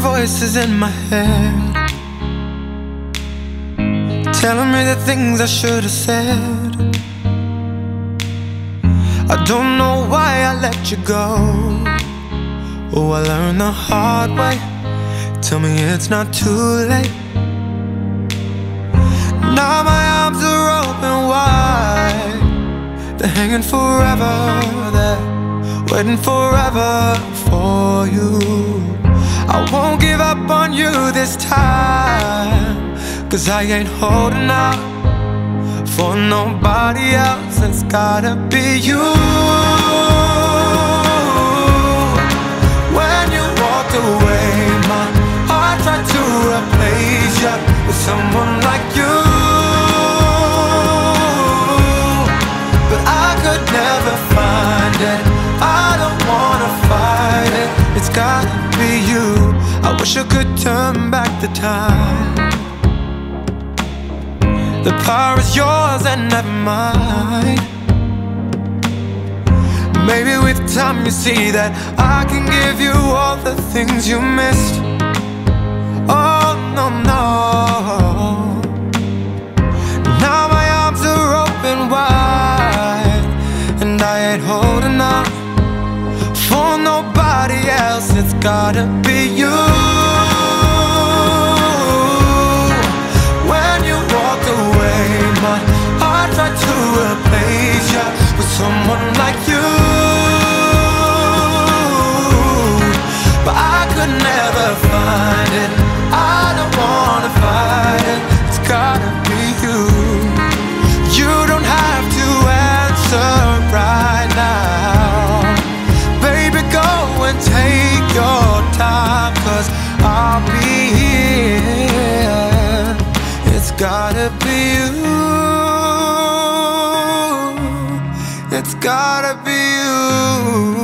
voices in my head, telling me the things I should have said. I don't know why I let you go. Oh, I learned the hard way. Tell me it's not too late. Now my arms are open wide. They're hanging forever there, waiting forever for you. I won't give up on you this time, 'cause I ain't holding out for nobody else. It's gotta be you. When you walked away, my heart tried to replace you with someone like you, but I could never find it. I don't wanna fight it. It's gotta be you. I wish I could turn back the time. The power is yours and never mine. Maybe with time you see that I can give you all the things you missed. Oh no, no. Now my arms are open wide, and I ain't holding out for nobody else. It's gotta be you. When you walked away, my heart tried to replace you with someone like you, but I could never find it. I don't wanna fight it. It's gotta be you. You don't have to answer right now. Baby, go and take your time, 'cause I'll be here. It's gotta be you. It's gotta be you.